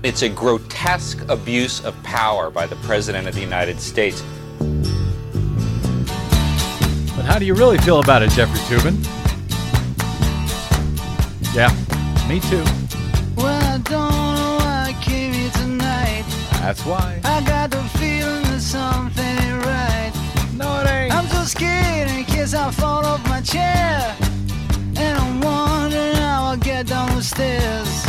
It's a grotesque abuse of power by the President of the United States. But how do you really feel about it, Jeffrey Toobin? Yeah, me too. Well, I don't know why I came here tonight. That's why. I got the feeling that something ain't right. No, it ain't. I'm so scared in case I fall off my chair. And I'm wondering how I'll get down the stairs.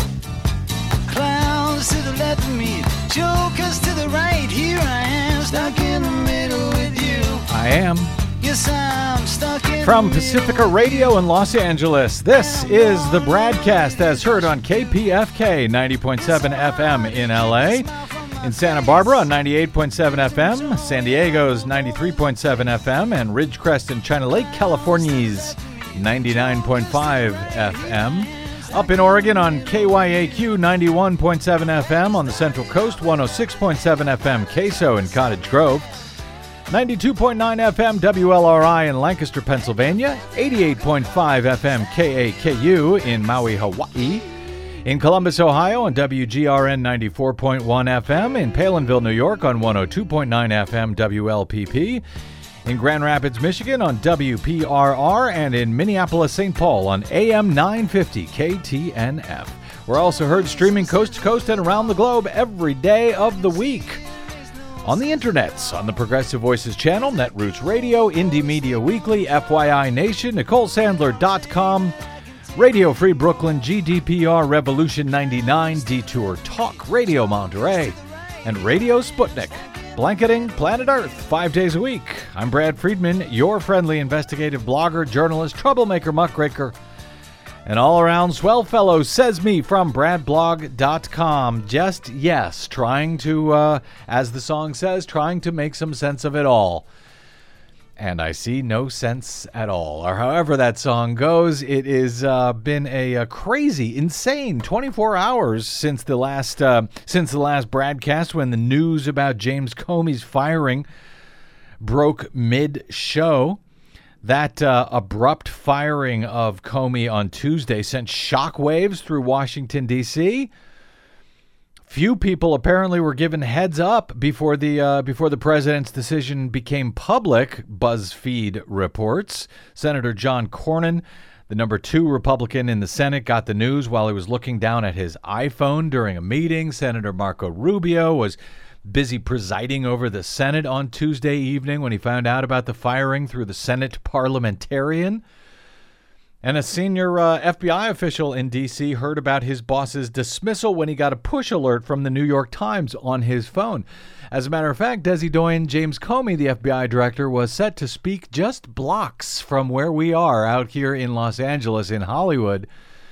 Clowns to the left of me, jokers to the right. Here I am, stuck in the middle with you. I am. Yes, I'm stuck in From the Pacifica middle. Radio in Los Angeles, this is the Bradcast as heard on KPFK 90.7 FM in LA, in Santa Barbara on 98.7 FM, San Diego's 93.7 FM, and Ridgecrest and China Lake, California's 99.5 FM. Up in Oregon on KYAQ 91.7 FM, on the Central Coast 106.7 FM Queso in Cottage Grove, 92.9 FM WLRI in Lancaster, Pennsylvania, 88.5 FM KAKU in Maui, Hawaii, in Columbus, Ohio on WGRN 94.1 FM, in Palinville, New York on 102.9 FM WLPP, in Grand Rapids, Michigan on WPRR, and in Minneapolis, St. Paul on AM 950 KTNF. We're also heard streaming coast to coast and around the globe every day of the week. On the internets, on the Progressive Voices channel, Netroots Radio, Indie Media Weekly, FYI Nation, NicoleSandler.com, Radio Free Brooklyn, GDPR Revolution 99, Detour Talk, Radio Monterey, and Radio Sputnik, blanketing planet Earth 5 days a week. I'm Brad Friedman, your friendly investigative blogger, journalist, troublemaker, muckraker, and all-around swell fellow, says me, from bradblog.com. Just, yes, trying to, as the song says, trying to make some sense of it all. And I see no sense at all. Or however that song goes, it has been a crazy, insane 24 hours since the last broadcast, when the news about James Comey's firing broke mid-show. That abrupt firing of Comey on Tuesday sent shockwaves through Washington, D.C. Few people apparently were given heads up before the president's decision became public, BuzzFeed reports. Senator John Cornyn, the number 2 Republican in the Senate, got the news while he was looking down at his iPhone during a meeting. Senator Marco Rubio was busy presiding over the Senate on Tuesday evening when he found out about the firing through the Senate parliamentarian. And a senior FBI official in D.C. heard about his boss's dismissal when he got a push alert from the New York Times on his phone. As a matter of fact, Desi Doyen, James Comey, the FBI director, was set to speak just blocks from where we are out here in Los Angeles, in Hollywood,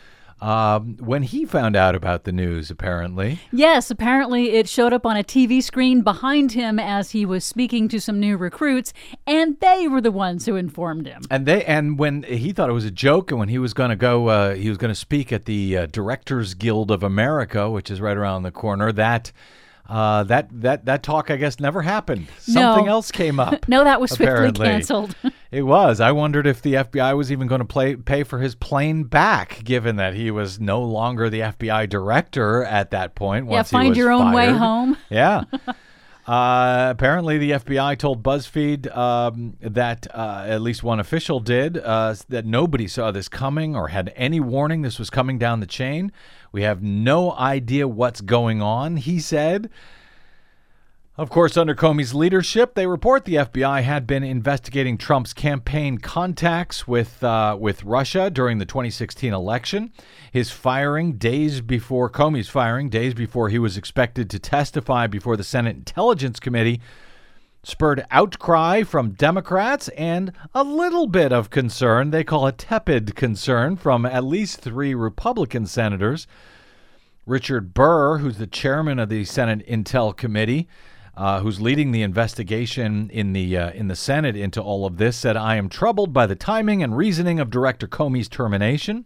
when he found out about the news, apparently. Yes, apparently it showed up on a TV screen behind him as he was speaking to some new recruits, and they were the ones who informed him. And when he thought it was a joke, and when he was going to go, he was going to speak at the Directors Guild of America, which is right around the corner, that talk, I guess, never happened. Something else came up. No, that was apparently swiftly canceled. It was. I wondered if the FBI was even going to pay for his plane back, given that he was no longer the FBI director at that point. Once find he was your own fired. way home. Yeah. Apparently, the FBI told BuzzFeed that at least one official did, that nobody saw this coming or had any warning this was coming down the chain. We have no idea what's going on, he said. Of course, under Comey's leadership, they report the FBI had been investigating Trump's campaign contacts with Russia during the 2016 election. His firing, Comey's firing, days before he was expected to testify before the Senate Intelligence Committee, spurred outcry from Democrats and a little bit of concern, they call it tepid concern, from at least 3 Republican senators. Richard Burr, who's the chairman of the Senate Intel Committee, who's leading the investigation in the Senate into all of this, said, "I am troubled by the timing and reasoning of Director Comey's termination."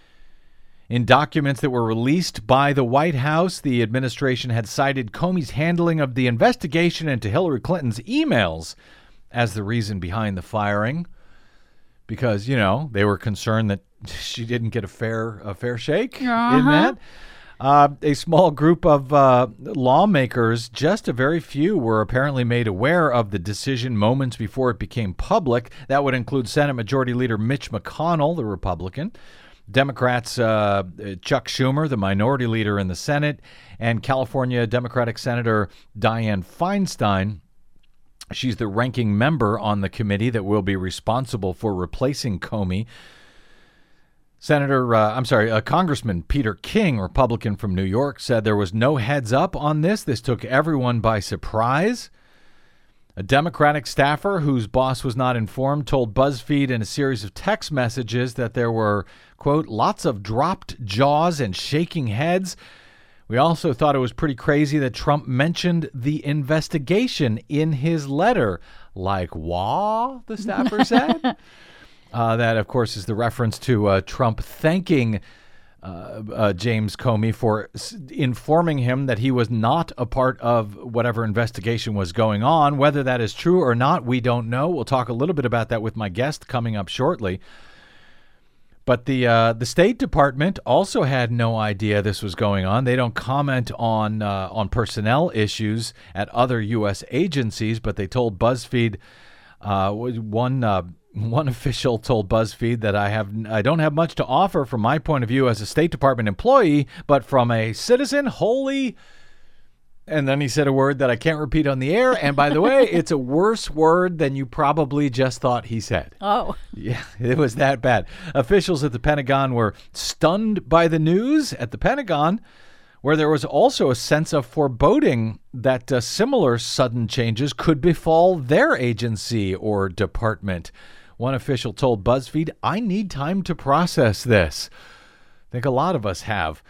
In documents that were released by the White House, the administration had cited Comey's handling of the investigation into Hillary Clinton's emails as the reason behind the firing, because, they were concerned that she didn't get a fair shake in that. A small group of lawmakers, just a very few, were apparently made aware of the decision moments before it became public. That would include Senate Majority Leader Mitch McConnell, the Republican, Democrats Chuck Schumer, the minority leader in the Senate, and California Democratic Senator Dianne Feinstein. She's the ranking member on the committee that will be responsible for replacing Comey. Congressman Peter King, Republican from New York, said there was no heads up on this. This took everyone by surprise. A Democratic staffer whose boss was not informed told BuzzFeed in a series of text messages that there were, quote, lots of dropped jaws and shaking heads. We also thought it was pretty crazy that Trump mentioned the investigation in his letter. Like, wah, the staffer said. That, of course, is the reference to Trump thanking James Comey for informing him that he was not a part of whatever investigation was going on. Whether that is true or not, we don't know. We'll talk a little bit about that with my guest coming up shortly. But the State Department also had no idea this was going on. They don't comment on personnel issues at other U.S. agencies, but they told BuzzFeed one official told BuzzFeed that I don't have much to offer from my point of view as a State Department employee, but from a citizen, holy. And then he said a word that I can't repeat on the air. And by the way, it's a worse word than you probably just thought he said. Oh. Yeah, it was that bad. Officials at the Pentagon were stunned by the news at the Pentagon, where there was also a sense of foreboding that similar sudden changes could befall their agency or department. One official told BuzzFeed, I need time to process this. I think a lot of us have.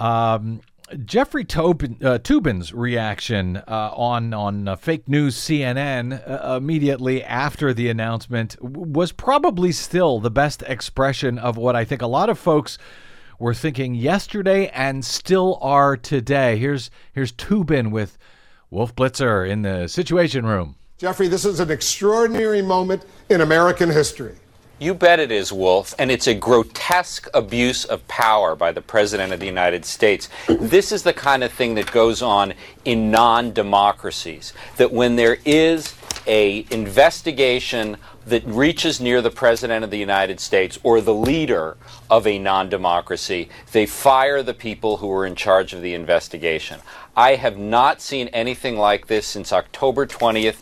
Jeffrey Toobin's reaction on fake news CNN immediately after the announcement was probably still the best expression of what I think a lot of folks were thinking yesterday and still are today. Here's Toobin with Wolf Blitzer in the Situation Room. Jeffrey, this is an extraordinary moment in American history. You bet it is, Wolf, and it's a grotesque abuse of power by the President of the United States. This is the kind of thing that goes on in non-democracies, that when there is an investigation that reaches near the President of the United States or the leader of a non-democracy, they fire the people who were in charge of the investigation. I have not seen anything like this since October 20th,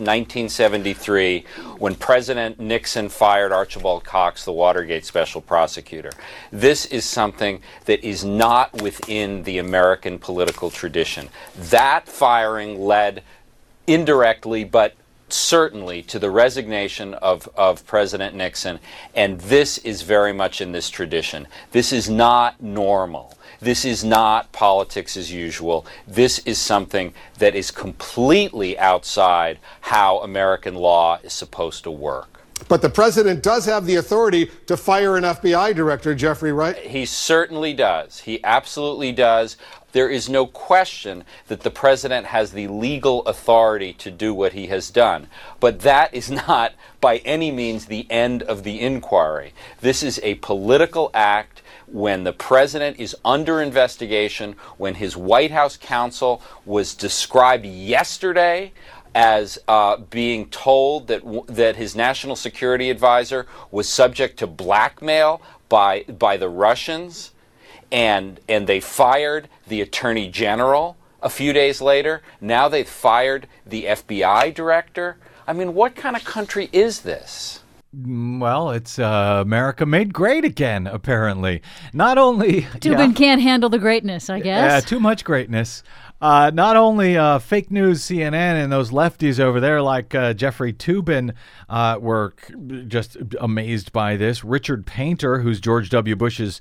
1973, when President Nixon fired Archibald Cox, the Watergate special prosecutor. This is something that is not within the American political tradition. That firing led indirectly, but certainly, to the resignation of President Nixon, and this is very much in this tradition. This is not normal. This is not politics as usual. This is something that is completely outside how American law is supposed to work. But the president does have the authority to fire an FBI director, Jeffrey, right? He certainly does. He absolutely does. There is no question that the president has the legal authority to do what he has done. But that is not by any means the end of the inquiry. This is a political act. When the president is under investigation, when his White House counsel was described yesterday as being told that his national security advisor was subject to blackmail by the Russians, and they fired the attorney general a few days later. Now they've fired the FBI director. I mean, what kind of country is this? Well, it's America made great again, apparently. Not only... Toobin can't handle the greatness, I guess. Yeah, too much greatness. Not only fake news CNN and those lefties over there like Jeffrey Toobin were just amazed by this. Richard Painter, who was George W. Bush's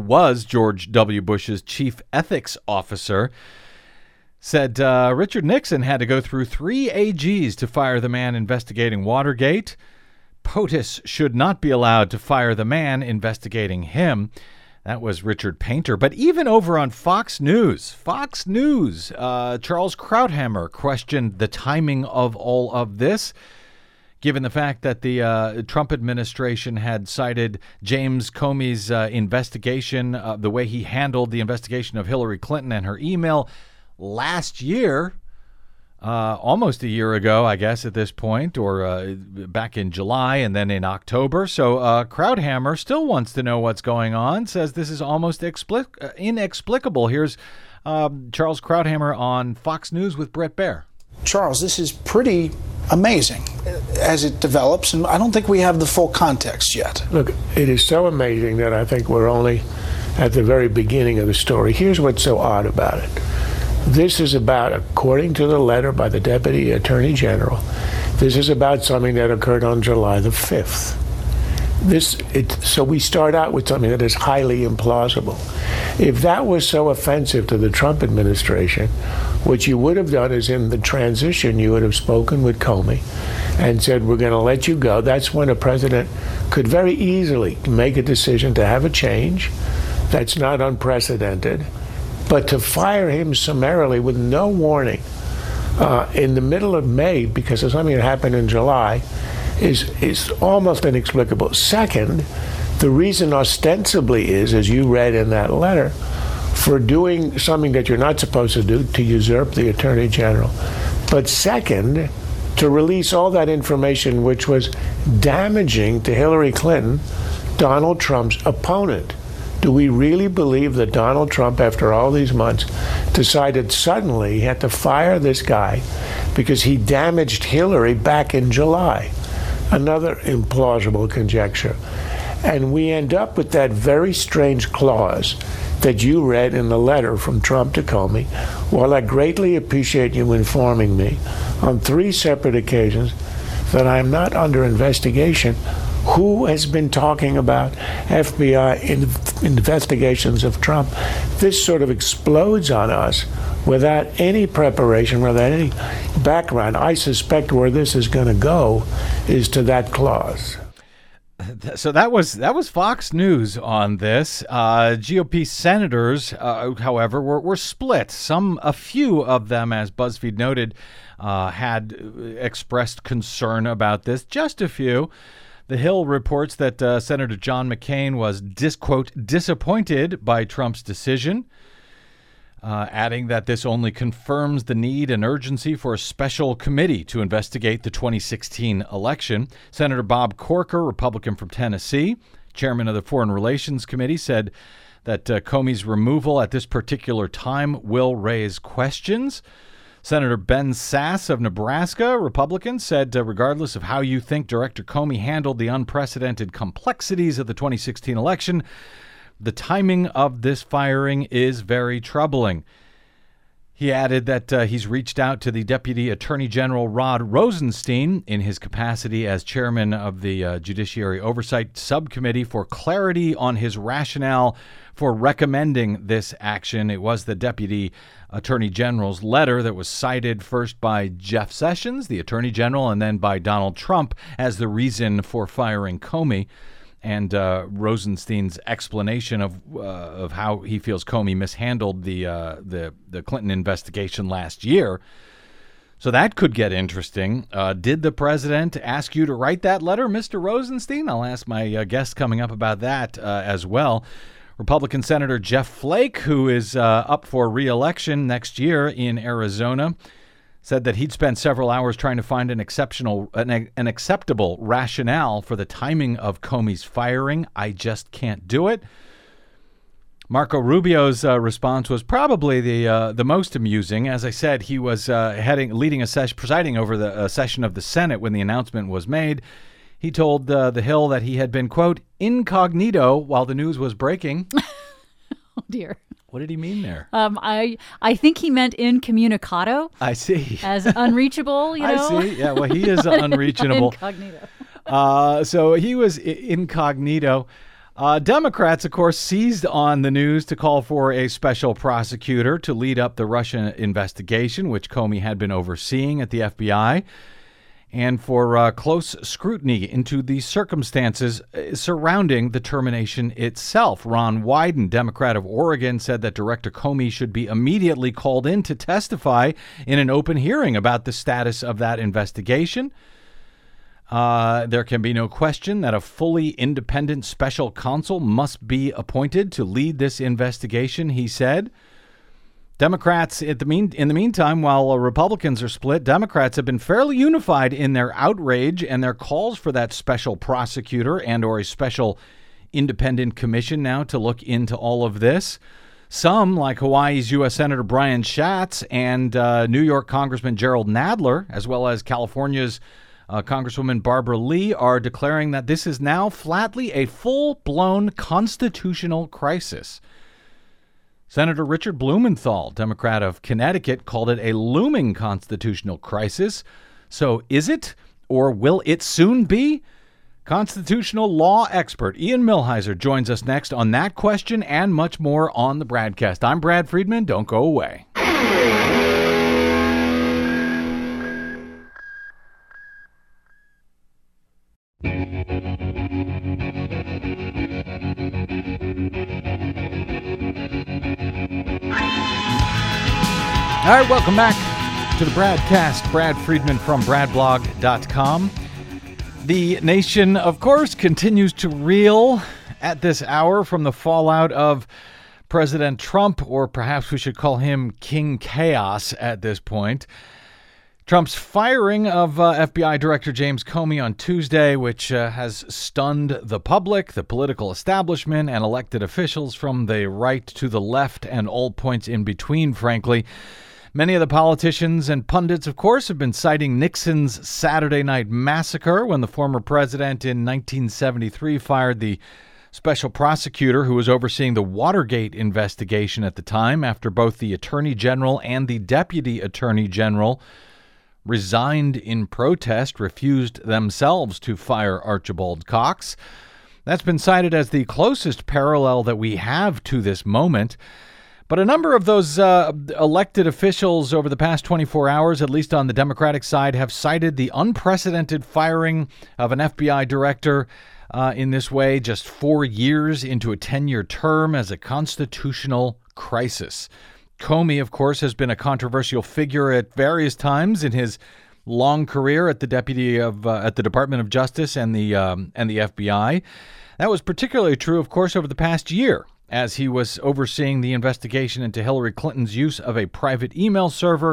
chief ethics officer, said Richard Nixon had to go through 3 AGs to fire the man investigating Watergate. POTUS should not be allowed to fire the man investigating him. That was Richard Painter. But even over on Fox News, Charles Krauthammer questioned the timing of all of this. given the fact that the Trump administration had cited James Comey's investigation, the way he handled the investigation of Hillary Clinton and her email last year, almost a year ago, I guess, at this point, or back in July and then in October. So Krauthammer still wants to know what's going on, says this is almost inexplicable. Here's Charles Krauthammer on Fox News with Bret Baier. Charles, this is pretty amazing as it develops, and I don't think we have the full context yet. Look, it is so amazing that I think we're only at the very beginning of the story. Here's what's so odd about it. This is about, according to the letter by the Deputy Attorney General, this is about something that occurred on July the 5th. So we start out with something that is highly implausible. If that was so offensive to the Trump administration, what you would have done is in the transition, you would have spoken with Comey and said, we're going to let you go. That's when a president could very easily make a decision to have a change. That's not unprecedented. But to fire him summarily with no warning in the middle of May because of something that happened in July is almost inexplicable. Second, the reason ostensibly is, as you read in that letter, for doing something that you're not supposed to do, to usurp the Attorney General. But second, to release all that information which was damaging to Hillary Clinton, Donald Trump's opponent. Do we really believe that Donald Trump, after all these months, decided suddenly he had to fire this guy because he damaged Hillary back in July? Another implausible conjecture. And we end up with that very strange clause that you read in the letter from Trump to Comey. While I greatly appreciate you informing me on 3 separate occasions that I am not under investigation, who has been talking about FBI investigations of Trump? This sort of explodes on us without any preparation, without any background. I suspect where this is going to go is to that clause. So that was Fox News on this. GOP senators, however, were split. A few of them, as BuzzFeed noted, had expressed concern about this. Just a few. The Hill reports that Senator John McCain was, quote, disappointed by Trump's decision, adding that this only confirms the need and urgency for a special committee to investigate the 2016 election. Senator Bob Corker, Republican from Tennessee, chairman of the Foreign Relations Committee, said that Comey's removal at this particular time will raise questions. Senator Ben Sasse of Nebraska, Republican, said regardless of how you think Director Comey handled the unprecedented complexities of the 2016 election, the timing of this firing is very troubling. He added that he's reached out to the Deputy Attorney General Rod Rosenstein in his capacity as chairman of the Judiciary Oversight Subcommittee for clarity on his rationale for recommending this action. It was the Deputy Attorney General's letter that was cited first by Jeff Sessions, the Attorney General, and then by Donald Trump as the reason for firing Comey. And Rosenstein's explanation of how he feels Comey mishandled the Clinton investigation last year. So that could get interesting. Did the president ask you to write that letter, Mr. Rosenstein? I'll ask my guest coming up about that as well. Republican Senator Jeff Flake, who is up for re-election next year in Arizona, said that he'd spent several hours trying to find an acceptable rationale for the timing of Comey's firing. I just can't do it. Marco Rubio's response was probably the most amusing. As I said, he was presiding over the session of the Senate when the announcement was made. He told The Hill that he had been, quote, incognito while the news was breaking. Oh, dear. What did he mean there? I think he meant incommunicado. I see. As unreachable, you know? I see. Yeah, well, he is unreachable. Incognito. So he was incognito. Democrats, of course, seized on the news to call for a special prosecutor to lead up the Russia investigation, which Comey had been overseeing at the FBI, and for close scrutiny into the circumstances surrounding the termination itself. Ron Wyden, Democrat of Oregon, said that Director Comey should be immediately called in to testify in an open hearing about the status of that investigation. There can be no question that a fully independent special counsel must be appointed to lead this investigation, he said. Democrats, in the meantime, while Republicans are split, Democrats have been fairly unified in their outrage and their calls for that special prosecutor and or a special independent commission now to look into all of this. Some, like Hawaii's U.S. Senator Brian Schatz and New York Congressman Gerald Nadler, as well as California's Congresswoman Barbara Lee, are declaring that this is now flatly a full-blown constitutional crisis. Senator Richard Blumenthal, Democrat of Connecticut, called it a looming constitutional crisis. So is it, or will it soon be? Constitutional law expert Ian Millhiser joins us next on that question and much more on the Bradcast. I'm Brad Friedman. Don't go away. All right, welcome back to the Bradcast. Brad Friedman from bradblog.com. The nation, of course, continues to reel at this hour from the fallout of President Trump, or perhaps we should call him King Chaos at this point. Trump's firing of FBI Director James Comey on Tuesday, which has stunned the public, the political establishment, and elected officials from the right to the left and all points in between, frankly. Many of the politicians and pundits, of course, have been citing Nixon's Saturday Night Massacre when the former president in 1973 fired the special prosecutor who was overseeing the Watergate investigation at the time after both the Attorney General and the Deputy Attorney General resigned in protest, refused themselves to fire Archibald Cox. That's been cited as the closest parallel that we have to this moment. But a number of those elected officials over the past 24 hours, at least on the Democratic side, have cited the unprecedented firing of an FBI director in this way just 4 years into a 10-year term as a constitutional crisis. Comey, of course, has been a controversial figure at various times in his long career at the Department of Justice and the FBI. That was particularly true, of course, over the past year, as he was overseeing the investigation into Hillary Clinton's use of a private email server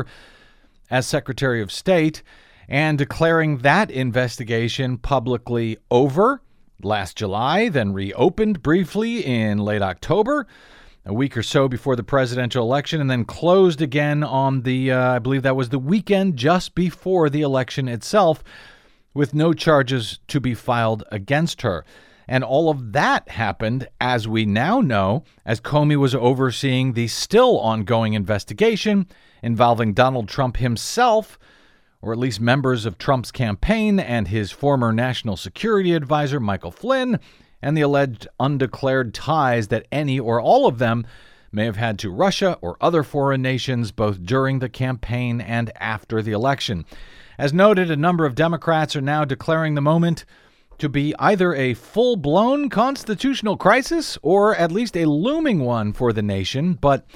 as Secretary of State and declaring that investigation publicly over last July, then reopened briefly in late October, a week or so before the presidential election, and then closed again on I believe that was the weekend just before the election itself, with no charges to be filed against her. And all of that happened, as we now know, as Comey was overseeing the still ongoing investigation involving Donald Trump himself, or at least members of Trump's campaign and his former national security advisor, Michael Flynn, and the alleged undeclared ties that any or all of them may have had to Russia or other foreign nations, both during the campaign and after the election. As noted, a number of Democrats are now declaring the moment to be either a full-blown constitutional crisis or at least a looming one for the nation. But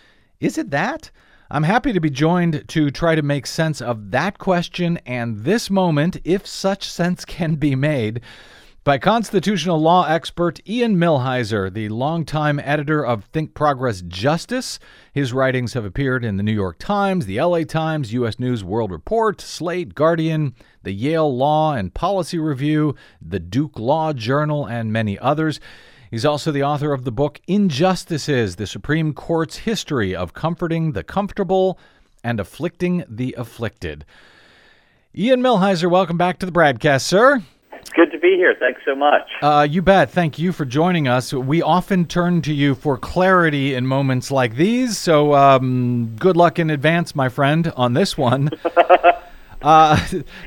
is it that? I'm happy to be joined to try to make sense of that question and this moment, if such sense can be made, by constitutional law expert Ian Millhiser, the longtime editor of Think Progress Justice. His writings have appeared in the New York Times, the LA Times, U.S. News World Report, Slate, Guardian, the Yale Law and Policy Review, the Duke Law Journal, and many others. He's also the author of the book Injustices, the Supreme Court's History of Comforting the Comfortable and Afflicting the Afflicted. Ian Millhiser, welcome back to the Bradcast, sir. It's good to be here. Thanks so much. You bet. Thank you for joining us. We often turn to you for clarity in moments like these, so good luck in advance, my friend, on this one. I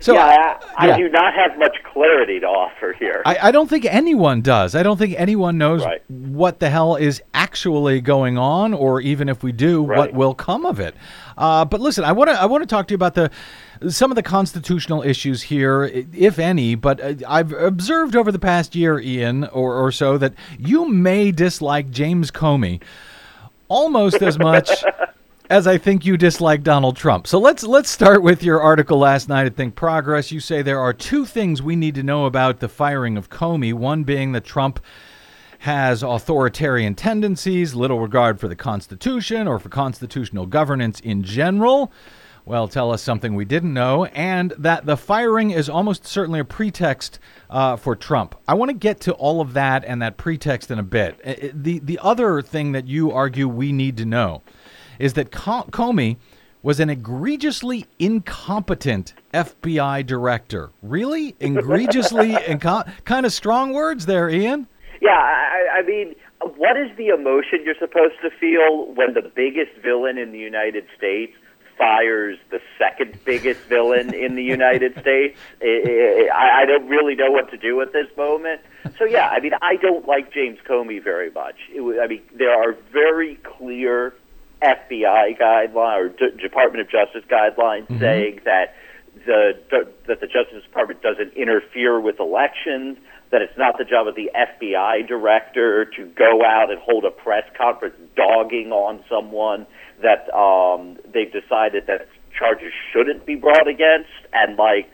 do not have much clarity to offer here. I don't think anyone does. I don't think anyone knows what the hell is actually going on, or even if we do, what will come of it. But listen, I want to talk to you about some of the constitutional issues here, if any. But I've observed over the past year, Ian, or so, that you may dislike James Comey almost as much as I think you dislike Donald Trump. So let's start with your article last night at Think Progress. You say there are two things we need to know about the firing of Comey, one being that Trump has authoritarian tendencies, little regard for the Constitution or for constitutional governance in general. Well, tell us something we didn't know, and that the firing is almost certainly a pretext for Trump. I want to get to all of that and that pretext in a bit. The other thing that you argue we need to know is that Comey was an egregiously incompetent FBI director. Really? Egregiously kind of strong words there, Ian. Yeah, I mean, what is the emotion you're supposed to feel when the biggest villain in the United States fires the second biggest villain in the United States? I don't really know what to do at this moment. So, yeah, I mean, I don't like James Comey very much. There are very clear FBI guidelines or Department of Justice guidelines saying that the Justice Department doesn't interfere with elections, that it's not the job of the FBI director to go out and hold a press conference dogging on someone that they've decided that charges shouldn't be brought against, and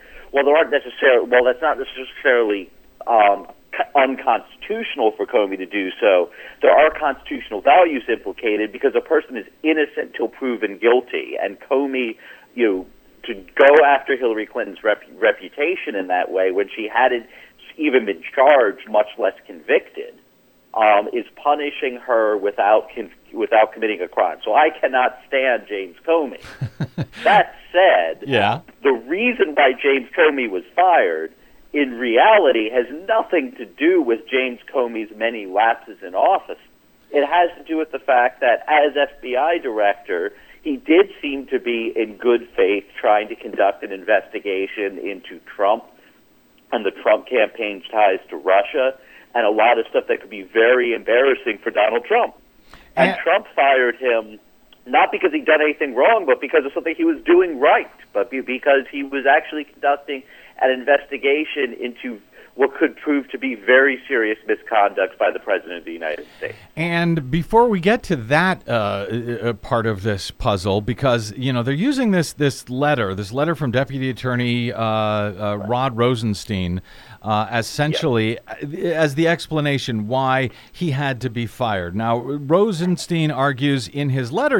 that's not necessarily unconstitutional for Comey to do so. There are constitutional values implicated because a person is innocent till proven guilty, and Comey, to go after Hillary Clinton's reputation in that way when she hadn't even been charged, much less convicted, is punishing her without committing a crime. So I cannot stand James Comey. That said, the reason why James Comey was fired in reality has nothing to do with James Comey's many lapses in office. It has to do with the fact that as FBI director, he did seem to be in good faith trying to conduct an investigation into Trump and the Trump campaign's ties to Russia, and a lot of stuff that could be very embarrassing for Donald Trump. And Trump fired him not because he'd done anything wrong, but because of something he was doing right, but because he was actually conducting an investigation into what could prove to be very serious misconduct by the President of the United States. And before we get to that part of this puzzle, because, they're using this letter from Deputy Attorney Rod Rosenstein essentially as the explanation why he had to be fired. Now, Rosenstein argues in his letter,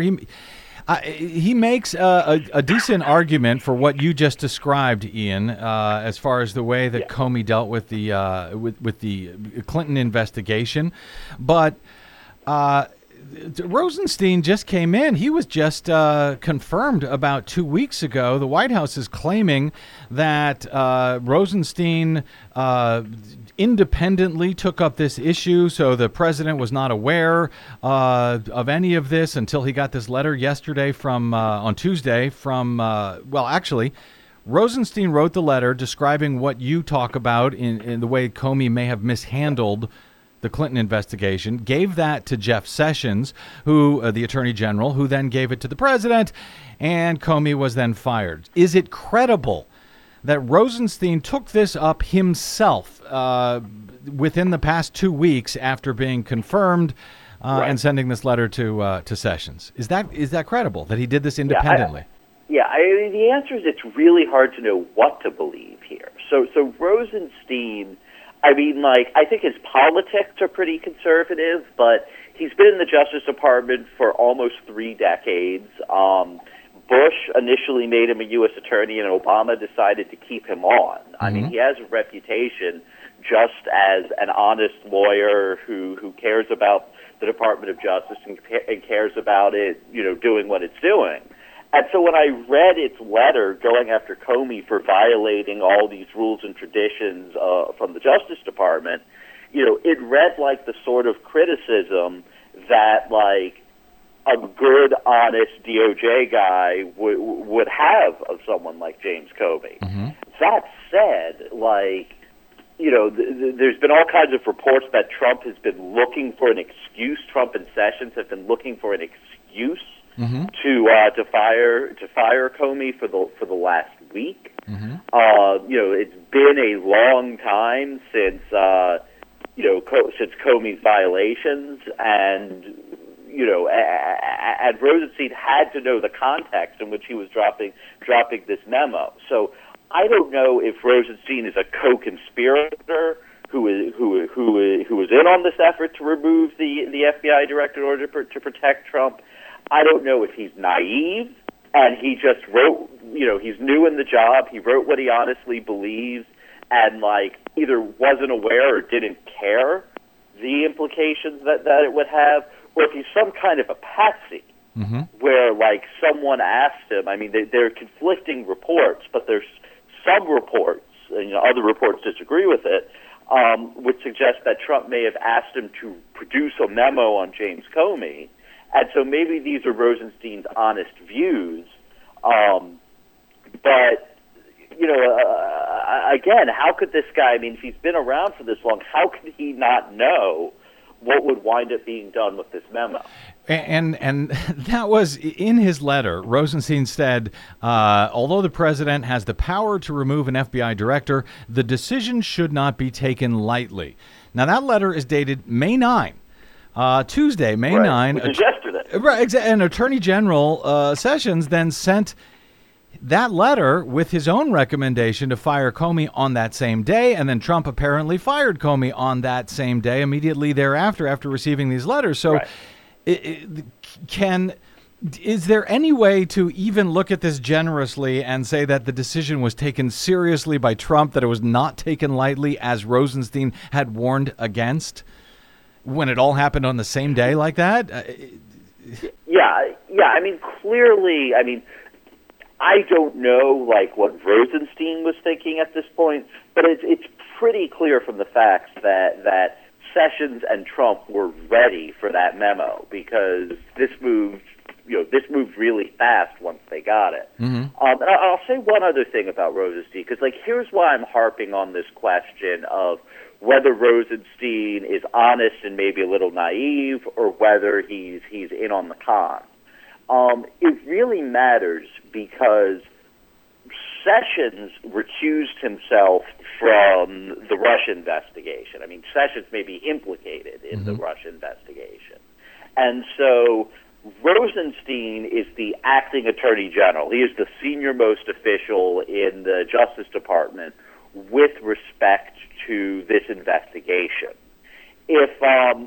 he makes a decent argument for what you just described, Ian, as far as the way that Comey dealt with the with the Clinton investigation. But Rosenstein just came in. He was just confirmed about 2 weeks ago. The White House is claiming that Rosenstein independently took up this issue, so the president was not aware of any of this until he got this letter yesterday on Tuesday from, Rosenstein wrote the letter describing what you talk about in the way Comey may have mishandled the Clinton investigation, gave that to Jeff Sessions, who the Attorney General, who then gave it to the president, and Comey was then fired. Is it credible that Rosenstein took this up himself within the past 2 weeks after being confirmed and sending this letter to Sessions? Is that credible that he did this independently? The answer is it's really hard to know what to believe here. So Rosenstein, I think his politics are pretty conservative, but he's been in the Justice Department for almost 3 decades. Bush initially made him a U.S. attorney, and Obama decided to keep him on. I mean, he has a reputation just as an honest lawyer who cares about the Department of Justice and cares about it, doing what it's doing. And so when I read its letter going after Comey for violating all these rules and traditions from the Justice Department, it read like the sort of criticism that, a good, honest DOJ guy would have of someone like James Comey. That said, there's been all kinds of reports that Trump has been looking for an excuse. Trump and Sessions have been looking for an excuse to fire Comey for the last week. It's been a long time since since Comey's violations, and and Rosenstein had to know the context in which he was dropping this memo. So I don't know if Rosenstein is a co-conspirator who was in on this effort to remove the FBI director in order to protect Trump. I don't know if he's naive and he just wrote, he's new in the job. He wrote what he honestly believes and either wasn't aware or didn't care the implications that it would have, or if he's some kind of a patsy. Mm-hmm. Where someone asked him. I mean, there are conflicting reports, but there's some reports, and other reports disagree with it, would suggest that Trump may have asked him to produce a memo on James Comey, and so maybe these are Rosenstein's honest views. But again, how could this guy? I mean, if he's been around for this long, how could he not know what would wind up being done with this memo? And that was in his letter. Rosenstein said, although the president has the power to remove an FBI director, the decision should not be taken lightly. Now, that letter is dated May 9, Tuesday, May 9. Which is yesterday. Right, and Attorney General Sessions then sent that letter with his own recommendation to fire Comey on that same day, and then Trump apparently fired Comey on that same day immediately thereafter after receiving these letters. So is there any way to even look at this generously and say that the decision was taken seriously by Trump, that it was not taken lightly as Rosenstein had warned against when it all happened on the same day like that? Yeah. I mean, clearly, I don't know what Rosenstein was thinking at this point, but it's pretty clear from the facts that Sessions and Trump were ready for that memo because this moved really fast once they got it. Mm-hmm. And I'll say one other thing about Rosenstein because here's why I'm harping on this question of whether Rosenstein is honest and maybe a little naive or whether he's in on the con. It really matters because Sessions recused himself from the Russia investigation. I mean, Sessions may be implicated in the Russia investigation. And so Rosenstein is the acting attorney general. He is the senior-most official in the Justice Department with respect to this investigation. If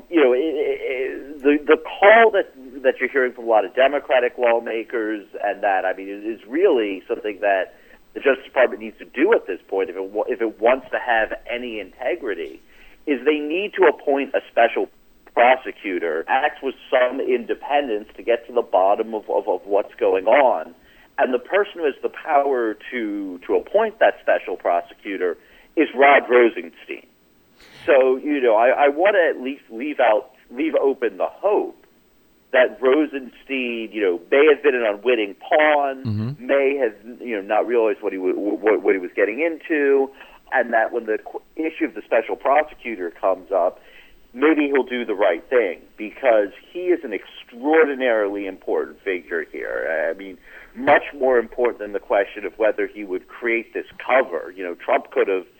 the call that you're hearing from a lot of Democratic lawmakers and that is really something that the Justice Department needs to do at this point if it wants to have any integrity, is they need to appoint a special prosecutor, act with some independence to get to the bottom of what's going on, and the person who has the power to appoint that special prosecutor is Rod Rosenstein. So, I want to at least leave open the hope that Rosenstein, may have been an unwitting pawn, may have, not realized what he was getting into, and that when the issue of the special prosecutor comes up, maybe he'll do the right thing because he is an extraordinarily important figure here. I mean, much more important than the question of whether he would create this cover. Trump could have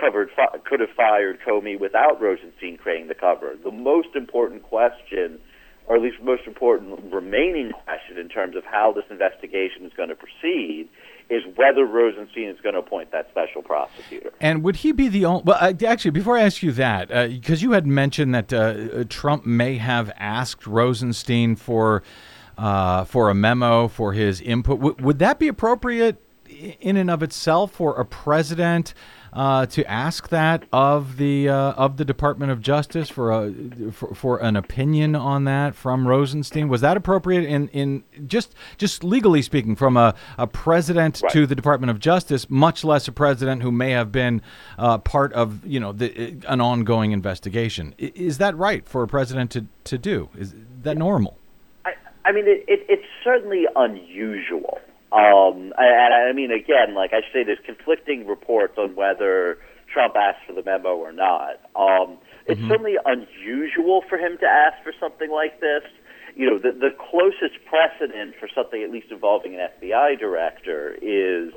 fired Comey without Rosenstein creating the cover. The most important question, or at least the most important remaining question in terms of how this investigation is going to proceed, is whether Rosenstein is going to appoint that special prosecutor. And would he be the only... Well, actually, before I ask you that, because you had mentioned that Trump may have asked Rosenstein for a memo for his input, would that be appropriate in and of itself for a president to ask that of the Department of Justice for an opinion on that from Rosenstein? Was that appropriate in just legally speaking from a president to the Department of Justice, much less a president who may have been part of an ongoing investigation? Is that right for a president to do? Is that normal? I mean, it's certainly unusual. And I mean, again, like I say, there's conflicting reports on whether Trump asked for the memo or not. It's certainly unusual for him to ask for something like this. The closest precedent for something at least involving an FBI director is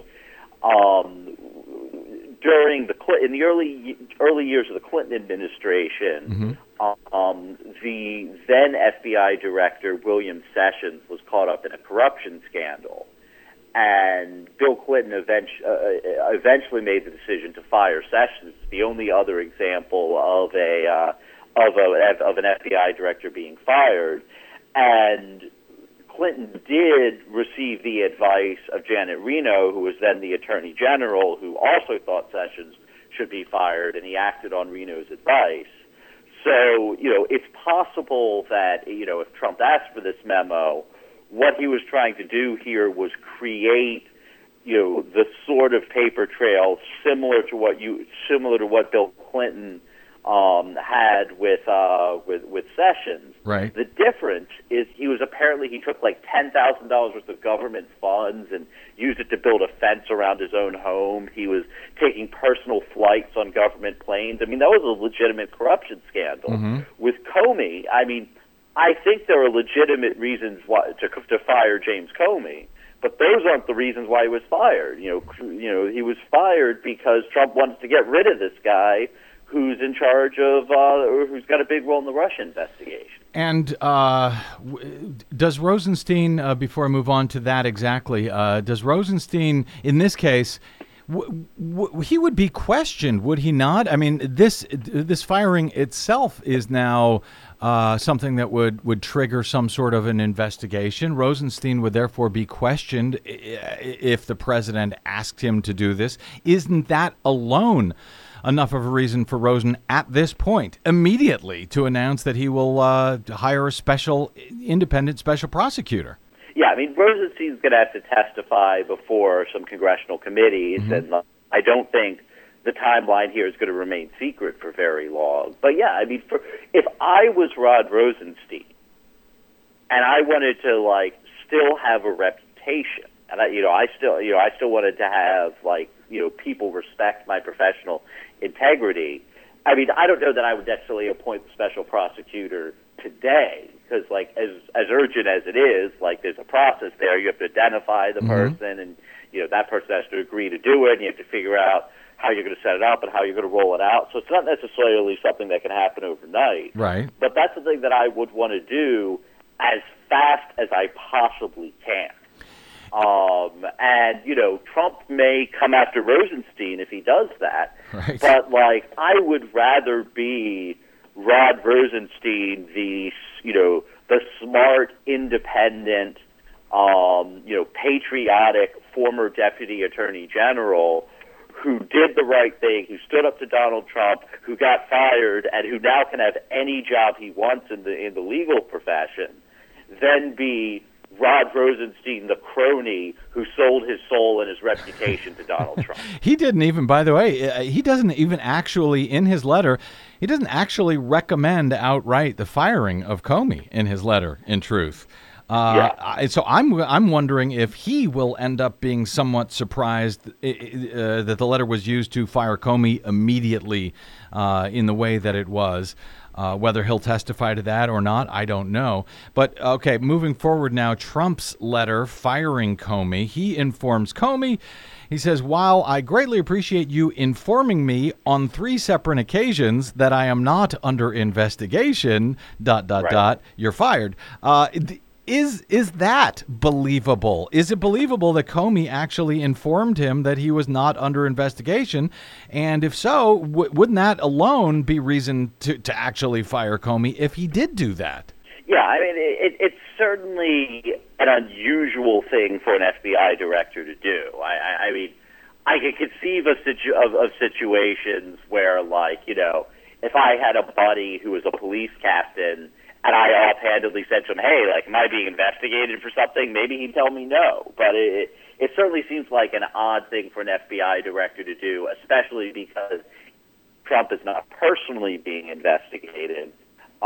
in the early years of the Clinton administration, the then FBI director, William Sessions, was caught up in a corruption scandal. And Bill Clinton eventually made the decision to fire Sessions. It's the only other example of an FBI director being fired. And Clinton did receive the advice of Janet Reno, who was then the Attorney General, who also thought Sessions should be fired, and he acted on Reno's advice. So, it's possible that, if Trump asked for this memo, what he was trying to do here was create, the sort of paper trail similar to what Bill Clinton had with Sessions. Right. The difference is he took like $10,000 worth of government funds and used it to build a fence around his own home. He was taking personal flights on government planes. I mean, that was a legitimate corruption scandal. Mm-hmm. With Comey, I think there are legitimate reasons to fire James Comey, but those aren't the reasons why he was fired. He was fired because Trump wanted to get rid of this guy who's in charge of, who's got a big role in the Russia investigation. And does Rosenstein, before I move on to that exactly, does Rosenstein, in this case, he would be questioned, would he not? I mean, this firing itself is now something that would trigger some sort of an investigation. Rosenstein would therefore be questioned if the president asked him to do this. Isn't that alone enough of a reason for Rosen at this point immediately to announce that he will hire a independent special prosecutor? Yeah, I mean, Rosenstein's going to have to testify before some congressional committees, mm-hmm. and I don't think the timeline here is going to remain secret for very long. But yeah, I mean, if I was Rod Rosenstein and I wanted to still have a reputation, and I still wanted to have people respect my professional integrity. I mean, I don't know that I would necessarily appoint the special prosecutor today, because as urgent as it is, there's a process there. You have to identify the mm-hmm. person, and that person has to agree to do it, and you have to figure out how you're going to set it up and how you're going to roll it out. So it's not necessarily something that can happen overnight. Right. But that's the thing that I would want to do as fast as I possibly can. And Trump may come after Rosenstein if he does that. Right. But I would rather be Rod Rosenstein, the smart, independent, patriotic former deputy attorney general who did the right thing, who stood up to Donald Trump, who got fired, and who now can have any job he wants in the legal profession, then be Rod Rosenstein, the crony who sold his soul and his reputation to Donald Trump. He didn't even, by the way, he doesn't even actually, in his letter, he doesn't actually recommend outright the firing of Comey in his letter, in truth. So I'm wondering if he will end up being somewhat surprised that the letter was used to fire Comey immediately in the way that it was. Whether he'll testify to that or not, I don't know. But, okay, moving forward now, Trump's letter firing Comey. He informs Comey. He says, while I greatly appreciate you informing me on 3 separate occasions that I am not under investigation, ... you're fired. Is that believable? Is it believable that Comey actually informed him that he was not under investigation? And if so, wouldn't that alone be reason to actually fire Comey if he did do that? Yeah, I mean, it's certainly an unusual thing for an FBI director to do. I mean, I can conceive of situations where, if I had a buddy who was a police captain and I offhandedly said to him, hey, am I being investigated for something? Maybe he'd tell me no. But it certainly seems like an odd thing for an FBI director to do, especially because Trump is not personally being investigated.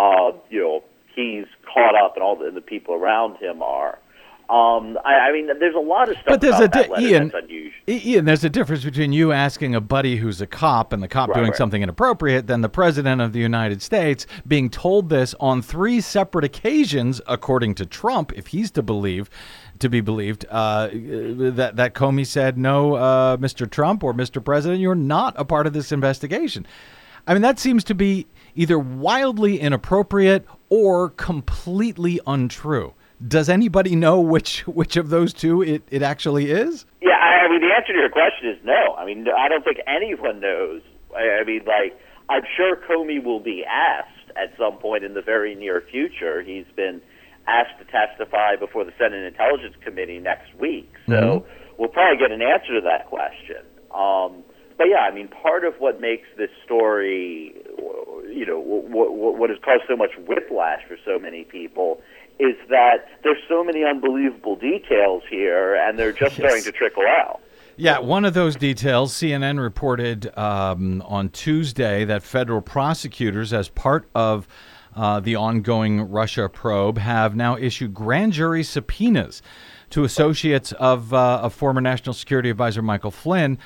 He's caught up and all the people around him are. I mean, there's a lot of stuff about that letter that's unusual. Ian, there's a difference between you asking a buddy who's a cop and the cop doing something inappropriate than the president of the United States being told this on 3 separate occasions, according to Trump, if he's to be believed, that Comey said, no, Mr. Trump or Mr. President, you're not a part of this investigation. I mean, that seems to be either wildly inappropriate or completely untrue. Does anybody know which of those two it actually is? Yeah, I mean, the answer to your question is no. I mean, I don't think anyone knows. I mean, like, I'm sure Comey will be asked at some point in the very near future. He's been asked to testify before the Senate Intelligence Committee next week. So we'll probably get an answer to that question. But yeah, I mean, part of what makes this story, you know, what has caused so much whiplash for so many people is that there's so many unbelievable details here, and they're just starting to trickle out. Yeah, one of those details, CNN reported on Tuesday that federal prosecutors, as part of the ongoing Russia probe, have now issued grand jury subpoenas to associates of former National Security Advisor Michael Flynn.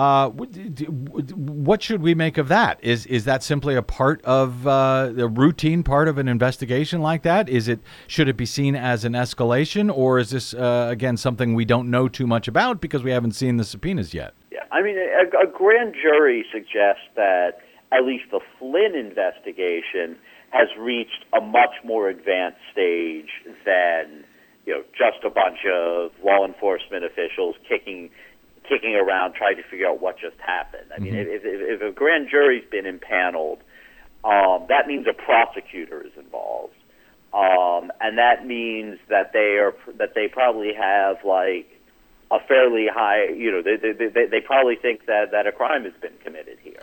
What should we make of that? Is that simply a part of the routine part of an investigation like that? Should it be seen as an escalation, or is this again something we don't know too much about because we haven't seen the subpoenas yet? Yeah, I mean, a grand jury suggests that at least the Flynn investigation has reached a much more advanced stage than, you know, just a bunch of law enforcement officials kicking around trying to figure out what just happened. I mean, if a grand jury's been impaneled, that means a prosecutor is involved, and that means that they probably have like a fairly high, you know, they probably think that a crime has been committed here.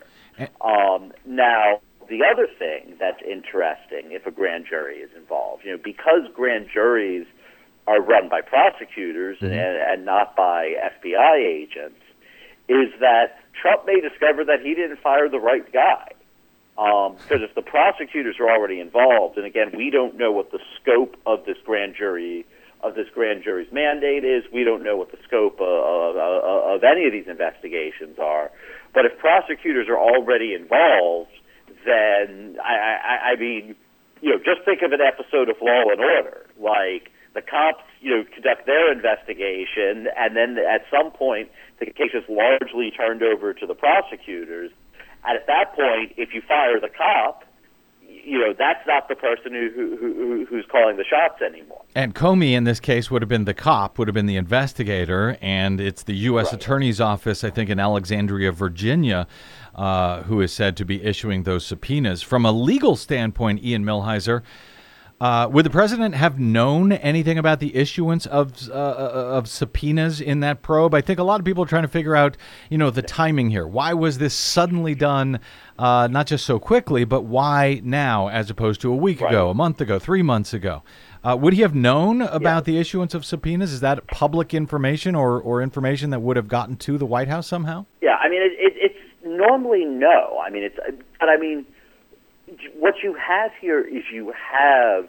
Now, the other thing that's interesting, if a grand jury is involved, you know, because grand juries are run by prosecutors and not by FBI agents, is that Trump may discover that he didn't fire the right guy. Because if the prosecutors are already involved, and again, we don't know what the scope of this grand jury's mandate is. We don't know what the scope of any of these investigations are. But if prosecutors are already involved, then I mean, you know, just think of an episode of Law and Order. Like, the cops, you know, conduct their investigation, and then at some point the case is largely turned over to the prosecutors. And at that point, if you fire the cop, you know, that's not the person who's calling the shots anymore. And Comey, in this case, would have been the cop, would have been the investigator, and it's the U.S. Attorney's Office, I think, in Alexandria, Virginia, who is said to be issuing those subpoenas. From a legal standpoint, Ian Millhiser, would the president have known anything about the issuance of subpoenas in that probe? I think a lot of people are trying to figure out, you know, the timing here. Why was this suddenly done, not just so quickly, but why now as opposed to a week ago, a month ago, 3 months ago? Would he have known about the issuance of subpoenas? Is that public information or information that would have gotten to the White House somehow? Yeah, I mean, it's normally no. I mean, but I mean, what you have here is you have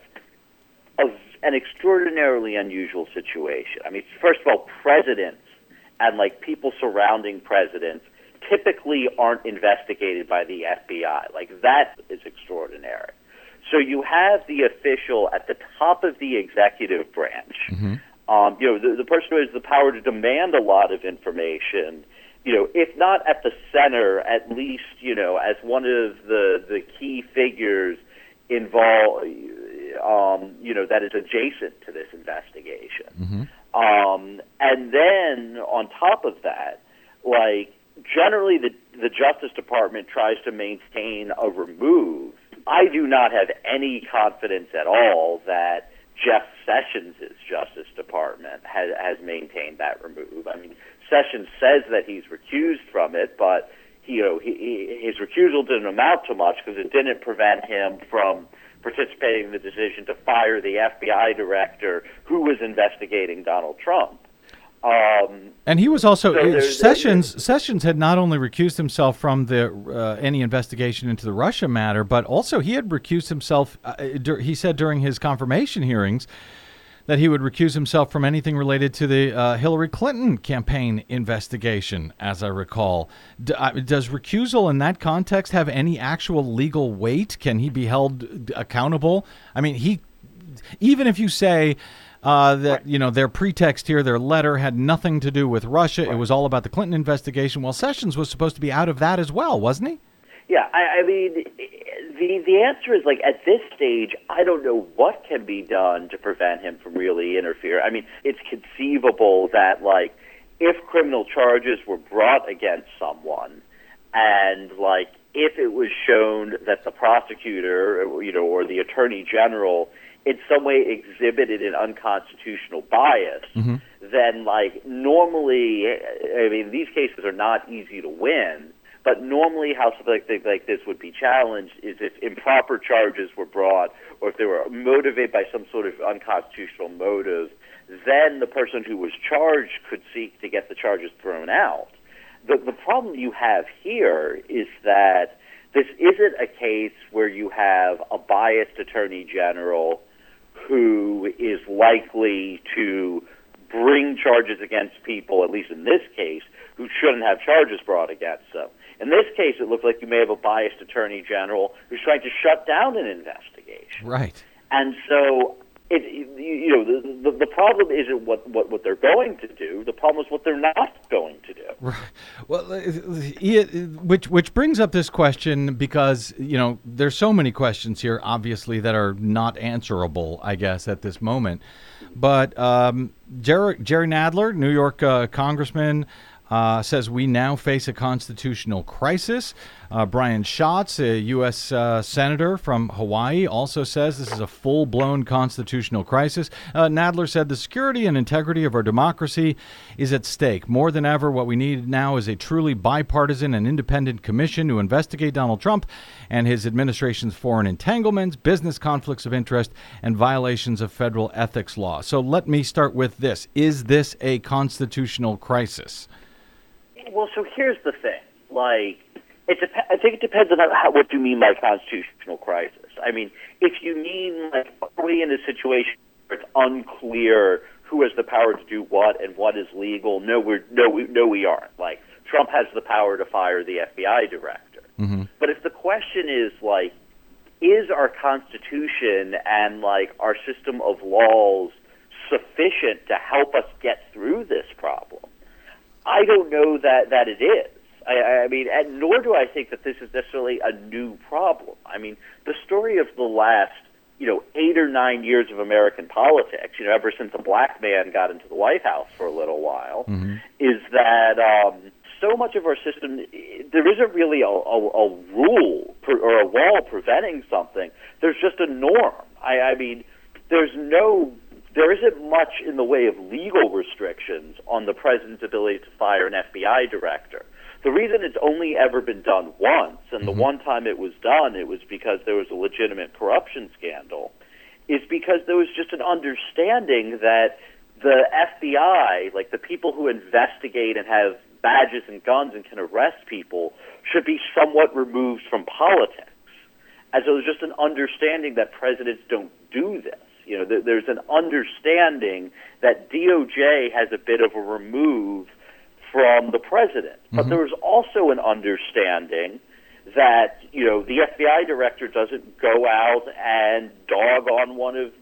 an extraordinarily unusual situation. I mean, first of all, presidents and like people surrounding presidents typically aren't investigated by the FBI. Like, that is extraordinary. So you have the official at the top of the executive branch, you know, the person who has the power to demand a lot of information, you know, if not at the center, at least, you know, as one of the key figures involved, you know, that is adjacent to this investigation. And then on top of that, like, generally the Justice Department tries to maintain a remove. I do not have any confidence at all that Jeff Sessions' Justice Department has maintained that remove. I mean, Sessions says that he's recused from it, but his recusal didn't amount to much because it didn't prevent him from participating in the decision to fire the FBI director who was investigating Donald Trump. And he was also Sessions had not only recused himself from the any investigation into the Russia matter, but also he had recused himself. He said during his confirmation hearings that he would recuse himself from anything related to the Hillary Clinton campaign investigation, as I recall. Does recusal in that context have any actual legal weight? Can he be held accountable? I mean, even if you say that, you know, their pretext here, their letter had nothing to do with Russia, it was all about the Clinton investigation, well, Sessions was supposed to be out of that as well, wasn't he? Yeah, I mean, the answer is, like, at this stage, I don't know what can be done to prevent him from really interfering. I mean, it's conceivable that, like, if criminal charges were brought against someone and, like, if it was shown that the prosecutor, or the attorney general in some way exhibited an unconstitutional bias, then, like, normally, I mean, these cases are not easy to win. But normally how something like this would be challenged is if improper charges were brought or if they were motivated by some sort of unconstitutional motive, then the person who was charged could seek to get the charges thrown out. The problem you have here is that this isn't a case where you have a biased attorney general who is likely to bring charges against people, at least in this case, who shouldn't have charges brought against them. In this case, it looks like you may have a biased attorney general who's trying to shut down an investigation. Right. And so, the problem isn't what they're going to do. The problem is what they're not going to do. Right. Well, which brings up this question because, there's so many questions here, obviously, that are not answerable, I guess, at this moment. But Jerry Nadler, New York congressman, says we now face a constitutional crisis. Brian Schatz, a U.S. senator from Hawaii, also says this is a full-blown constitutional crisis. Nadler said the security and integrity of our democracy is at stake. More than ever, what we need now is a truly bipartisan and independent commission to investigate Donald Trump and his administration's foreign entanglements, business conflicts of interest, and violations of federal ethics law. So let me start with this. Is this a constitutional crisis? Well, so here's the thing. Like, I think it depends on what you mean by constitutional crisis. I mean, if you mean, like, are we in a situation where it's unclear who has the power to do what and what is legal? No, we aren't. Like, Trump has the power to fire the FBI director. Mm-hmm. But if the question is, like, is our Constitution and, like, our system of laws sufficient to help us get through this problem? I don't know that it is. I mean, and nor do I think that this is necessarily a new problem. I mean, the story of the last, 8 or 9 years of American politics, ever since a black man got into the White House for a little while, is that so much of our system, there isn't really a rule or a law preventing something. There's just a norm. I mean, there isn't much in the way of legal restrictions on the president's ability to fire an FBI director. The reason it's only ever been done once, and the one time it was done, it was because there was a legitimate corruption scandal, is because there was just an understanding that the FBI, like the people who investigate and have badges and guns and can arrest people, should be somewhat removed from politics. And so there's just an understanding that presidents don't do this. There's an understanding that DOJ has a bit of a remove from the president. But there was also an understanding that, the FBI director doesn't go out and dog on one of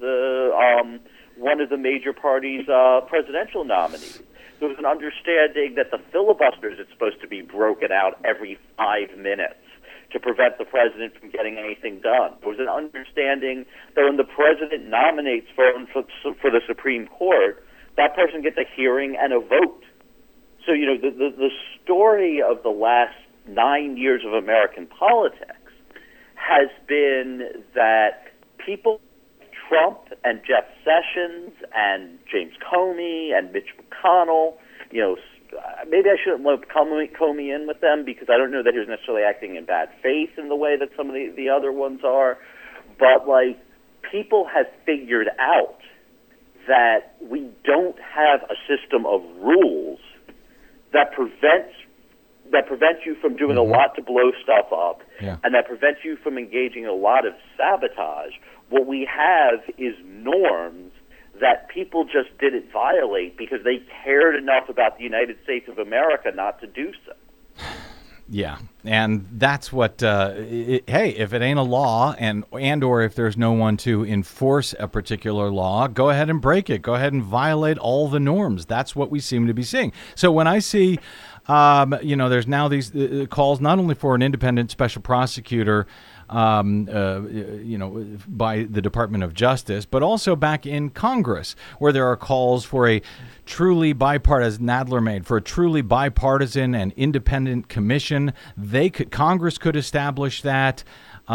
the major parties' presidential nominees. There was an understanding that the filibusters is supposed to be broken out every 5 minutes to prevent the president from getting anything done. There was an understanding that when the president nominates for the Supreme Court, that person gets a hearing and a vote. So, the story of the last 9 years of American politics has been that people like Trump and Jeff Sessions and James Comey and Mitch McConnell, maybe I shouldn't lump Comey in with them because I don't know that he was necessarily acting in bad faith in the way that some of the other ones are. But, like, people have figured out that we don't have a system of rules that prevents you from doing a lot to blow stuff up, and that prevents you from engaging in a lot of sabotage. What we have is norms that people just didn't violate because they cared enough about the United States of America not to do so. Yeah, and that's what. Hey, if it ain't a law, and or if there's no one to enforce a particular law, go ahead and break it. Go ahead and violate all the norms. That's what we seem to be seeing. So when I see, there's now these calls not only for an independent special prosecutor, by the Department of Justice, but also back in Congress, where there are calls for a truly bipartisan, Nadler made, for a truly bipartisan and independent commission. Congress could establish that.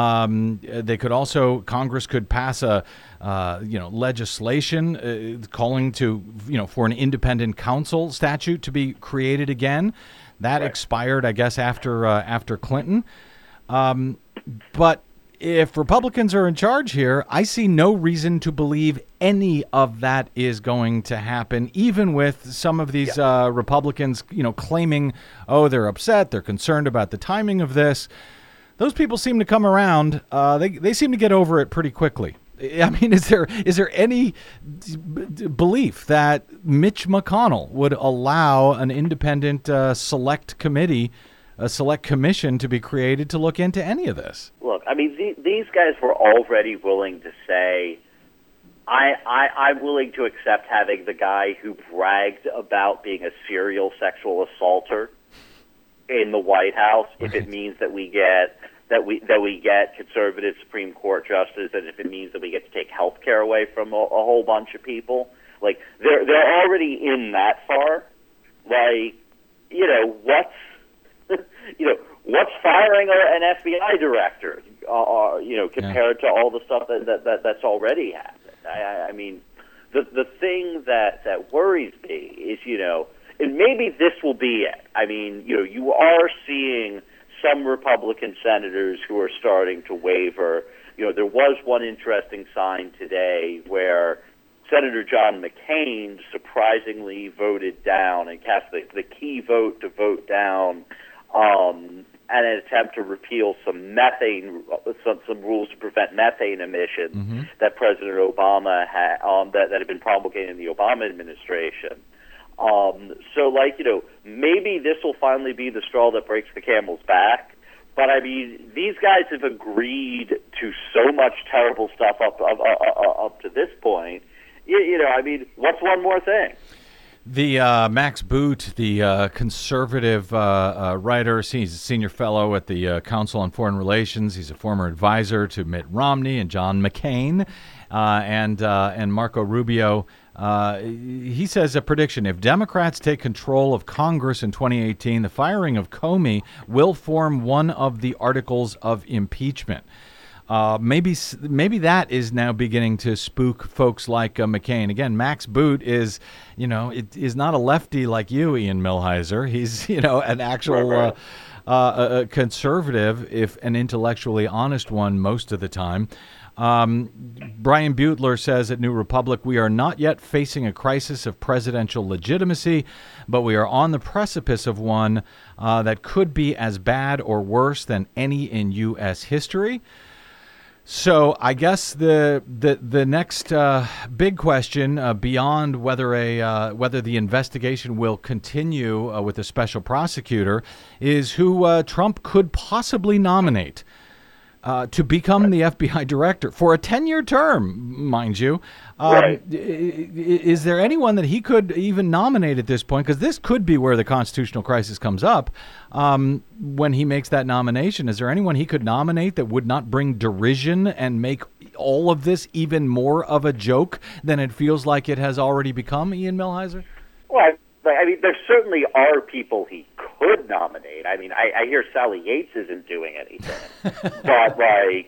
Congress could pass a, legislation calling for an independent counsel statute to be created again. That expired, I guess, after Clinton. But if Republicans are in charge here, I see no reason to believe any of that is going to happen, even with some of these Republicans, claiming, they're upset, they're concerned about the timing of this. Those people seem to come around. They seem to get over it pretty quickly. I mean, is there any belief that Mitch McConnell would allow an independent select committee, a select commission to be created to look into any of this? Look, I mean, these guys were already willing to say, I'm willing to accept having the guy who bragged about being a serial sexual assaulter in the White House if it means that we get conservative Supreme Court justice, and if it means that we get to take health care away from a whole bunch of people. Like, they're already in that far. Like, what's firing an FBI director, compared to all the stuff that's already happened? I mean, the thing that worries me is, and maybe this will be it. I mean, you are seeing some Republican senators who are starting to waver. There was one interesting sign today where Senator John McCain surprisingly voted down and cast the key vote to vote down an attempt to repeal some rules to prevent methane emissions that President Obama had that had been promulgated in the Obama administration. Maybe this will finally be the straw that breaks the camel's back. But I mean, these guys have agreed to so much terrible stuff up to this point. I mean, what's one more thing? The Max Boot, the conservative writer, he's a senior fellow at the Council on Foreign Relations. He's a former advisor to Mitt Romney and John McCain and Marco Rubio. He says a prediction: if Democrats take control of Congress in 2018, the firing of Comey will form one of the articles of impeachment. Maybe that is now beginning to spook folks like McCain. Again, Max Boot is not a lefty like you, Ian Millhiser. He's an actual conservative, if an intellectually honest one most of the time. Brian Butler says at New Republic, we are not yet facing a crisis of presidential legitimacy, but we are on the precipice of one that could be as bad or worse than any in U.S. history. So I guess the next big question beyond whether the investigation will continue with a special prosecutor is who Trump could possibly nominate to become the FBI director for a 10-year term, mind you. Is there anyone that he could even nominate at this point? Because this could be where the constitutional crisis comes up when he makes that nomination. Is there anyone he could nominate that would not bring derision and make all of this even more of a joke than it feels like it has already become, Ian Millhiser? Well, I mean, there certainly are people he could nominate. I mean, I hear Sally Yates isn't doing anything. But,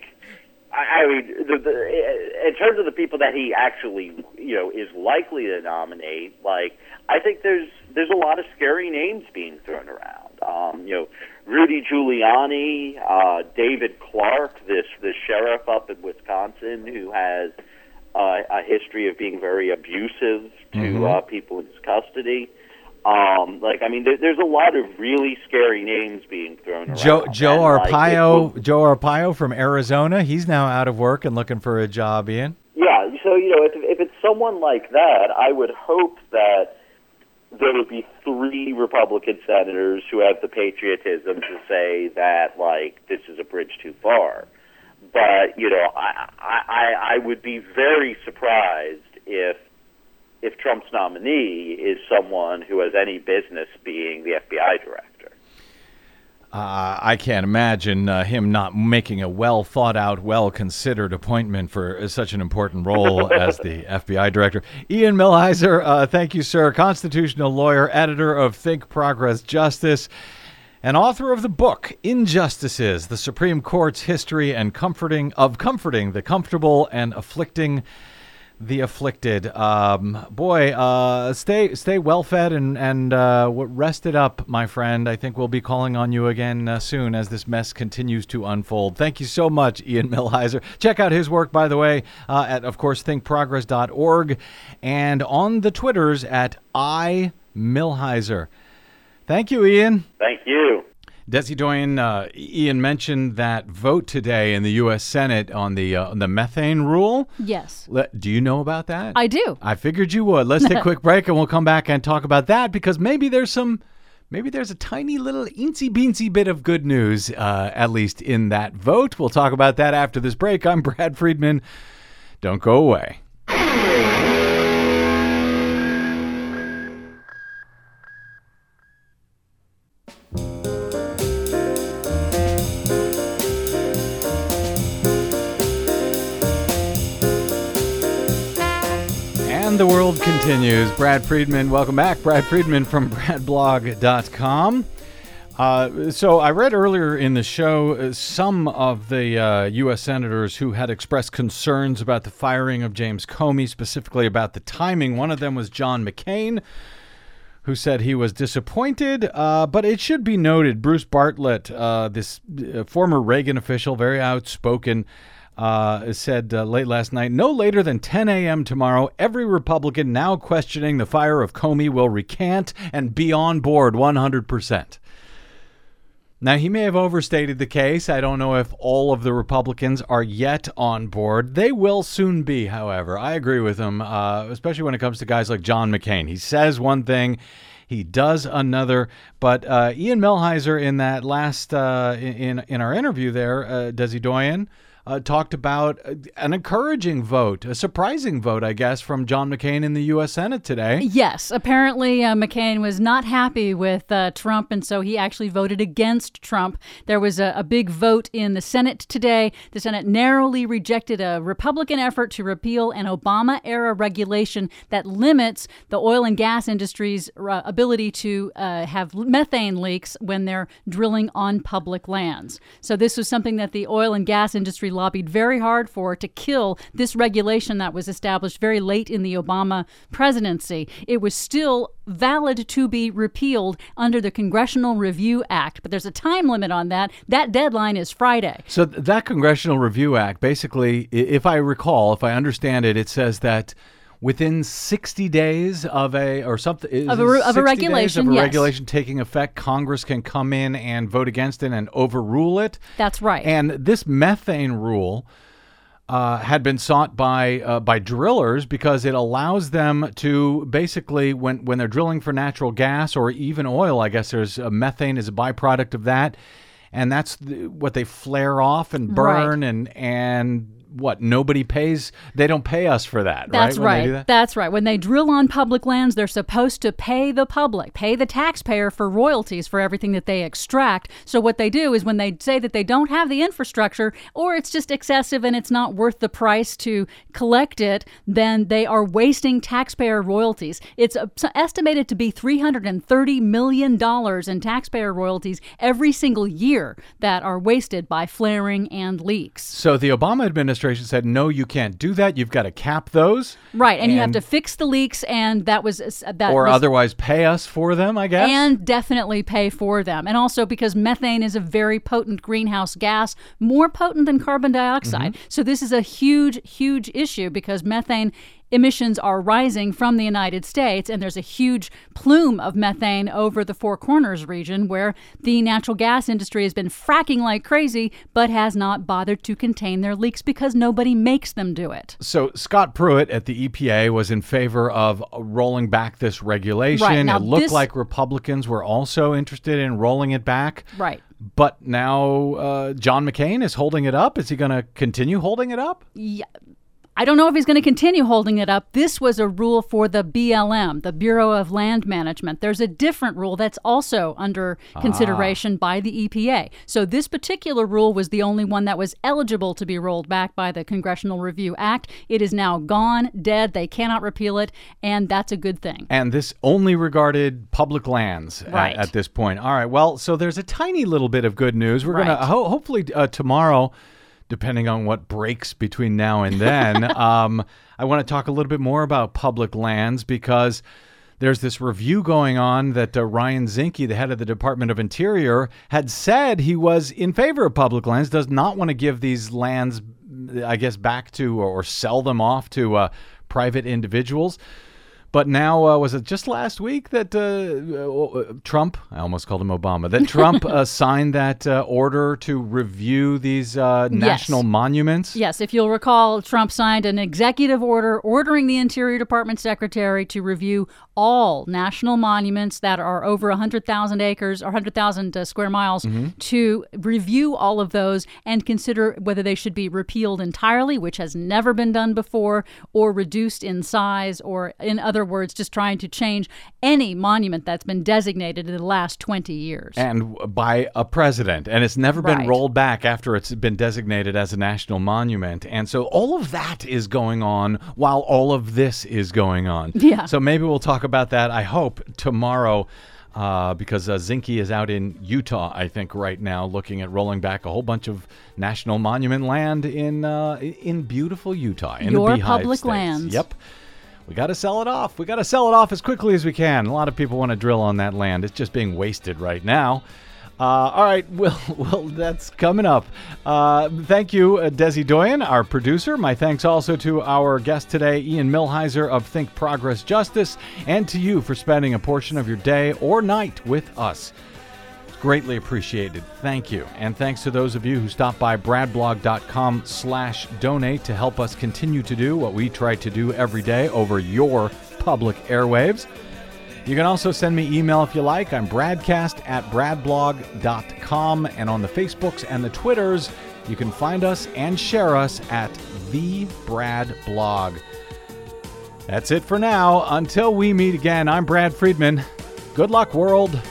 in terms of the people that he actually, is likely to nominate, I think there's a lot of scary names being thrown around. Rudy Giuliani, David Clark, this sheriff up in Wisconsin who has a history of being very abusive to people in his custody. There's a lot of really scary names being thrown around. Joe Arpaio from Arizona, he's now out of work and looking for a job, Ian. Yeah, so, if it's someone like that, I would hope that there would be 3 Republican senators who have the patriotism to say that, like, this is a bridge too far. But, you know, I would be very surprised if Trump's nominee is someone who has any business being the FBI director. I can't imagine him not making a well-thought-out, well-considered appointment for such an important role as the FBI director. Ian Millhiser, thank you, sir. Constitutional lawyer, editor of Think Progress Justice, and author of the book Injustices: The Supreme Court's History and Comforting the Comfortable and Afflicting the Afflicted. Stay well fed and rested up, my friend. I think we'll be calling on you again soon as this mess continues to unfold. Thank you so much, Ian Millhiser. Check out his work, by the way, at, of course, thinkprogress.org and on the Twitters at iMillhiser. Thank you, Ian. Thank you. Desi Doyen, Ian mentioned that vote today in the U.S. Senate on the methane rule. Yes. Do you know about that? I do. I figured you would. Let's take a quick break and we'll come back and talk about that, because maybe there's a tiny little eensy-beensy bit of good news, at least in that vote. We'll talk about that after this break. I'm Brad Friedman. Don't go away. The world continues. Brad Friedman, welcome back. Brad Friedman from bradblog.com. So I read earlier in the show some of the U.S. senators who had expressed concerns about the firing of James Comey, specifically about the timing. One of them was John McCain, who said he was disappointed. But it should be noted, Bruce Bartlett, this former Reagan official, very outspoken, said late last night, no later than 10 a.m. tomorrow, every Republican now questioning the fire of Comey will recant and be on board 100%. Now, he may have overstated the case. I don't know if all of the Republicans are yet on board. They will soon be, however. I agree with him, especially when it comes to guys like John McCain. He says one thing, he does another. But Ian Millhiser, in that last, in our interview there, Desi Doyen, talked about an encouraging vote, a surprising vote, I guess, from John McCain in the U.S. Senate today. Yes. Apparently, McCain was not happy with Trump, and so he actually voted against Trump. There was a big vote in the Senate today. The Senate narrowly rejected a Republican effort to repeal an Obama-era regulation that limits the oil and gas industry's ability to have methane leaks when they're drilling on public lands. So this was something that the oil and gas industry lobbied very hard for, to kill this regulation that was established very late in the Obama presidency. It was still valid to be repealed under the Congressional Review Act, but there's a time limit on that. That deadline is Friday. So that Congressional Review Act, basically, if I understand it, it says that within 60 days of a regulation, yes, regulation taking effect, Congress can come in and vote against it and overrule it. That's right. And this methane rule had been sought by drillers because it allows them to basically, when they're drilling for natural gas or even oil, I guess there's methane is a byproduct of that, and that's what they flare off and burn, right. and what, nobody pays? They don't pay us for that, That's right? Right. That? That's right. When they drill on public lands, they're supposed to pay the public, pay the taxpayer for royalties for everything that they extract. So what they do is when they say that they don't have the infrastructure, or it's just excessive and it's not worth the price to collect it, then they are wasting taxpayer royalties. It's estimated to be $330 million in taxpayer royalties every single year that are wasted by flaring and leaks. So the Obama administration said, no, you can't do that. You've got to cap those. Right, and you have to fix the leaks, and otherwise pay us for them, I guess. And definitely pay for them. And also because methane is a very potent greenhouse gas, more potent than carbon dioxide. Mm-hmm. So this is a huge, huge issue because methane emissions are rising from the United States, and there's a huge plume of methane over the Four Corners region where the natural gas industry has been fracking like crazy but has not bothered to contain their leaks because nobody makes them do it. So Scott Pruitt at the EPA was in favor of rolling back this regulation. Right. Now, it looked like Republicans were also interested in rolling it back. Right. But now John McCain is holding it up. Is he going to continue holding it up? Yeah. I don't know if he's going to continue holding it up. This was a rule for the BLM, the Bureau of Land Management. There's a different rule that's also under consideration by the EPA. So this particular rule was the only one that was eligible to be rolled back by the Congressional Review Act. It is now gone, dead. They cannot repeal it, and that's a good thing. And this only regarded public lands at this point. All right. Well, so there's a tiny little bit of good news. We're going to hopefully tomorrow, depending on what breaks between now and then, I want to talk a little bit more about public lands because there's this review going on that Ryan Zinke, the head of the Department of Interior, had said he was in favor of public lands, does not want to give these lands, I guess, back to or sell them off to private individuals. But now, was it just last week that Trump, I almost called him Obama, that Trump signed that order to review these national monuments? Yes, if you'll recall, Trump signed an executive order ordering the Interior Department Secretary to review all national monuments that are over 100,000 acres or 100,000 square miles, to review all of those and consider whether they should be repealed entirely, which has never been done before, or reduced in size, or in other words, just trying to change any monument that's been designated in the last 20 years. And by a president. And it's never been rolled back after it's been designated as a national monument. And so all of that is going on while all of this is going on. Yeah. So maybe we'll talk about that, I hope, tomorrow. Because Zinke is out in Utah, I think, right now, looking at rolling back a whole bunch of national monument land in beautiful Utah, in the Beehive public States. lands. Yep. We got to sell it off. We got to sell it off as quickly as we can. A lot of people want to drill on that land. It's just being wasted right now. All right, well, that's coming up. Thank you, Desi Doyen, our producer. My thanks also to our guest today, Ian Millhiser of Think Progress Justice, and to you for spending a portion of your day or night with us. It's greatly appreciated. Thank you. And thanks to those of you who stopped by bradblog.com/donate to help us continue to do what we try to do every day over your public airwaves. You can also send me email if you like. I'm bradcast@bradblog.com. And on the Facebooks and the Twitters, you can find us and share us at The Brad Blog. That's it for now. Until we meet again, I'm Brad Friedman. Good luck, world.